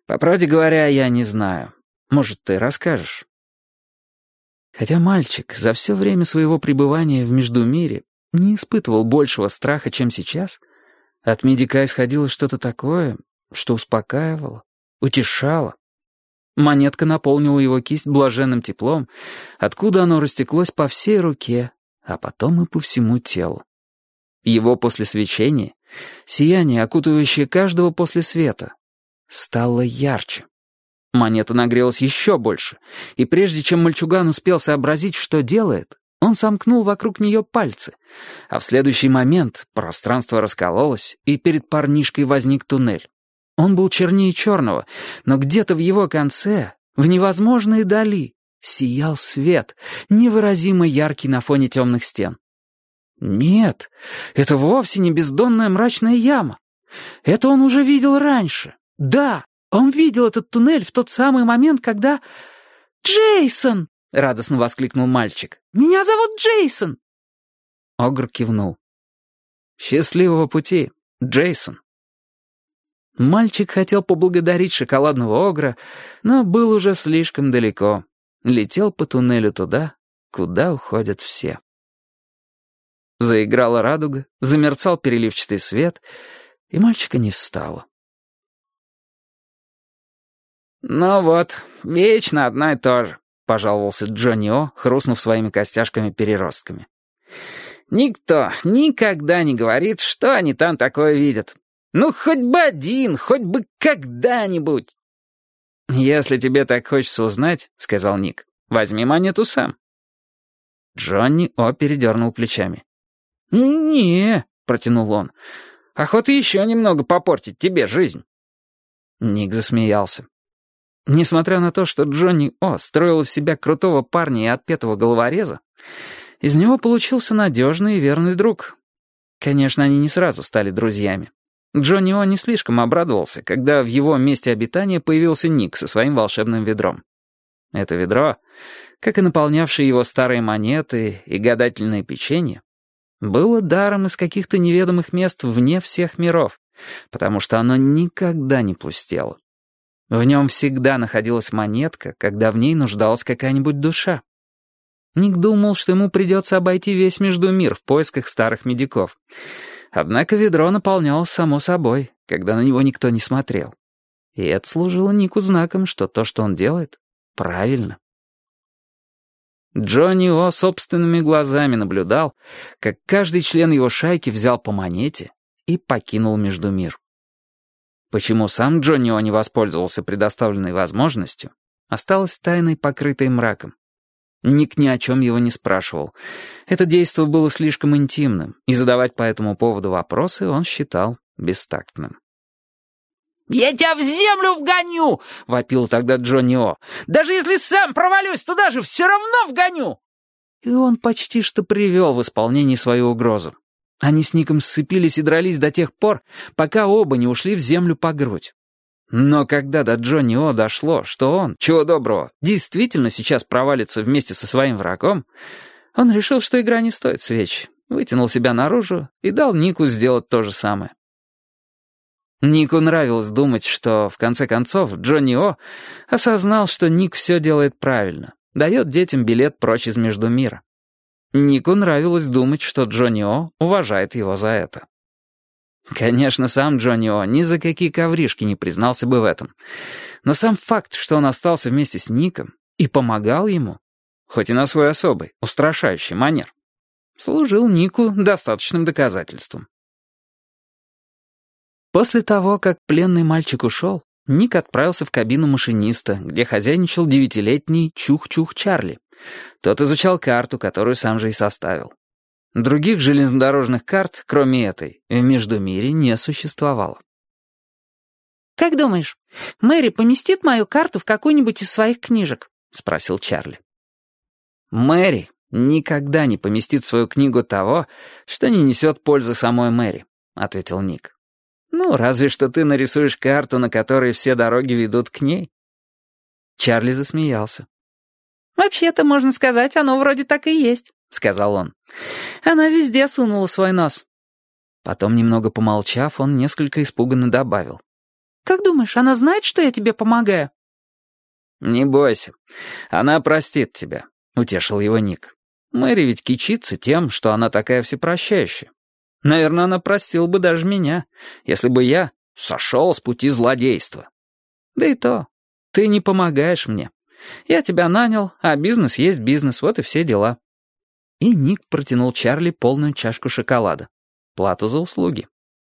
По правде говоря, я не знаю. Может, ты расскажешь? Хотя мальчик за все время своего пребывания в Междумире не испытывал большего страха, чем сейчас, от медика исходило что-то такое, что успокаивало, утешало. Монетка наполнила его кисть блаженным теплом, откуда оно растеклось по всей руке, а потом и по всему телу. Его послесвечение, сияние, окутывающее каждого после света, стало ярче. Монета нагрелась еще больше, и прежде чем мальчуган успел сообразить, что делает, он сомкнул вокруг нее пальцы, а в следующий момент пространство раскололось, и перед парнишкой возник туннель. Он был чернее черного, но где-то в его конце, в невозможной дали, сиял свет, невыразимо яркий на фоне темных стен. Нет, это вовсе не бездонная мрачная яма. Это он уже видел раньше. Да, он видел этот туннель в тот самый момент, когда... «Джейсон!» — радостно воскликнул мальчик. «Меня зовут Джейсон!» Огр кивнул. «Счастливого пути, Джейсон!» Мальчик хотел поблагодарить шоколадного огра, но был уже слишком далеко. Летел по туннелю туда, куда уходят все. Заиграла радуга, замерцал переливчатый свет, и мальчика не стало. «Ну вот, вечно одно и то же», — пожаловался Джонни О, хрустнув своими костяшками-переростками. «Никто никогда не говорит, что они там такое видят. Ну, хоть бы один, хоть бы когда-нибудь». «Если тебе так хочется узнать, — сказал Ник, — возьми монету сам». Джонни О передернул плечами. «Не, — протянул он, — охота еще немного попортить тебе жизнь». Ник засмеялся. Несмотря на то, что Джонни О строил из себя крутого парня и отпетого головореза, из него получился надежный и верный друг. Конечно, они не сразу стали друзьями. Джонни О не слишком обрадовался, когда в его месте обитания появился Ник со своим волшебным ведром. Это ведро, как и наполнявшие его старые монеты и гадательное печенье, было даром из каких-то неведомых мест вне всех миров, потому что оно никогда не пустело. В нем всегда находилась монетка, когда в ней нуждалась какая-нибудь душа. Ник думал, что ему придется обойти весь Междумир в поисках старых медиков. Однако ведро наполнялось само собой, когда на него никто не смотрел. И это служило Нику знаком, что то, что он делает, правильно. Джонни О собственными глазами наблюдал, как каждый член его шайки взял по монете и покинул Междумир. Почему сам Джонни О не воспользовался предоставленной возможностью, осталось тайной, покрытой мраком. Ник ни о чем его не спрашивал. Это действо было слишком интимным, и задавать по этому поводу вопросы он считал бестактным. «Я тебя в землю вгоню!» — вопил тогда Джонни О. «Даже если сам провалюсь туда же, все равно вгоню!» И он почти что привел в исполнение свою угрозу. Они с Ником сцепились и дрались до тех пор, пока оба не ушли в землю по грудь. Но когда до Джонни О дошло, что он, чего доброго, действительно сейчас провалится вместе со своим врагом, он решил, что игра не стоит свеч, вытянул себя наружу и дал Нику сделать то же самое. Нику нравилось думать, что, в конце концов, Джонни О осознал, что Ник все делает правильно, дает детям билет прочь из Междумира. Нику нравилось думать, что Джонни О уважает его за это. Конечно, сам Джонни О ни за какие ковришки не признался бы в этом. Но сам факт, что он остался вместе с Ником и помогал ему, хоть и на свой особый, устрашающий манер, служил Нику достаточным доказательством. После того, как пленный мальчик ушел, Ник отправился в кабину машиниста, где хозяйничал 9-летний Чух-Чух Чарли. Тот изучал карту, которую сам же и составил. Других железнодорожных карт, кроме этой, в Междумире не существовало. «Как думаешь, Мэри поместит мою карту в какую-нибудь из своих книжек?» — спросил Чарли. «Мэри никогда не поместит в свою книгу того, что не несет пользы самой Мэри», — ответил Ник. «Ну, разве что ты нарисуешь карту, на которой все дороги ведут к ней». Чарли засмеялся. «Вообще-то, можно сказать, оно вроде так и есть», — сказал он. «Она везде сунула свой нос». Потом, немного помолчав, он несколько испуганно добавил. Как думаешь, она знает, что я тебе помогаю?» «Не бойся, она простит тебя», — утешил его Ник. «Мэри ведь кичится тем, что она такая всепрощающая. Наверное, она простила бы даже меня, если бы я сошел с пути злодейства. Да и то, ты не помогаешь мне. Я тебя нанял, а бизнес есть бизнес, вот и все дела». И Ник протянул Чарли полную чашку шоколада. Плату за услуги.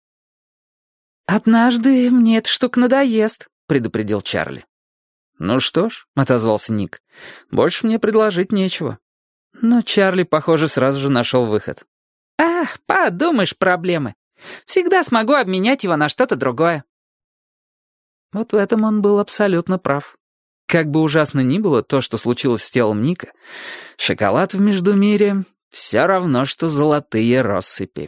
«Однажды мне эта штука надоест», — предупредил Чарли. «Ну что ж», — отозвался Ник, — «больше мне предложить нечего». Но Чарли, похоже, сразу же нашел выход. «Ах, подумаешь, проблемы. Всегда смогу обменять его на что-то другое». Вот в этом он был абсолютно прав. Как бы ужасно ни было то, что случилось с телом Ника, шоколад в Междумире все равно, что золотые россыпи.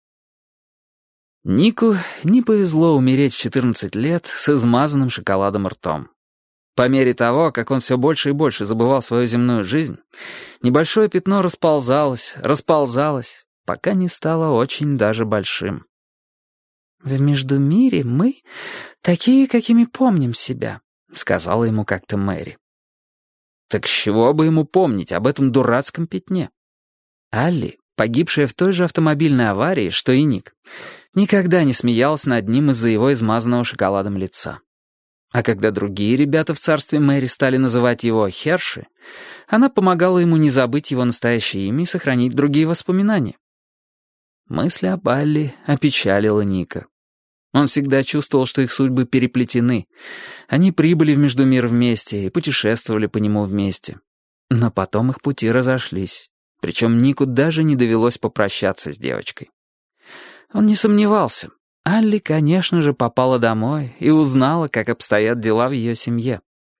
Нику не повезло умереть в 14 лет с измазанным шоколадом ртом. По мере того, как он все больше и больше забывал свою земную жизнь, небольшое пятно расползалось, пока не стало очень даже большим. «В Междумире мы такие, какими помним себя», — сказала ему как-то Мэри. Так с чего бы ему помнить об этом дурацком пятне? Алли, погибшая в той же автомобильной аварии, что и Ник, никогда не смеялась над ним из-за его измазанного шоколадом лица. А когда другие ребята в царстве Мэри стали называть его Херши, она помогала ему не забыть его настоящее имя и сохранить другие воспоминания. Мысль об Алли опечалила Ника. Он всегда чувствовал, что их судьбы переплетены. Они прибыли в Междумир вместе и путешествовали по нему вместе. Но потом их пути разошлись. Причем Нику даже не довелось попрощаться с девочкой. Он не сомневался. Алли, конечно же, попала домой и узнала, как обстоят дела в ее семье.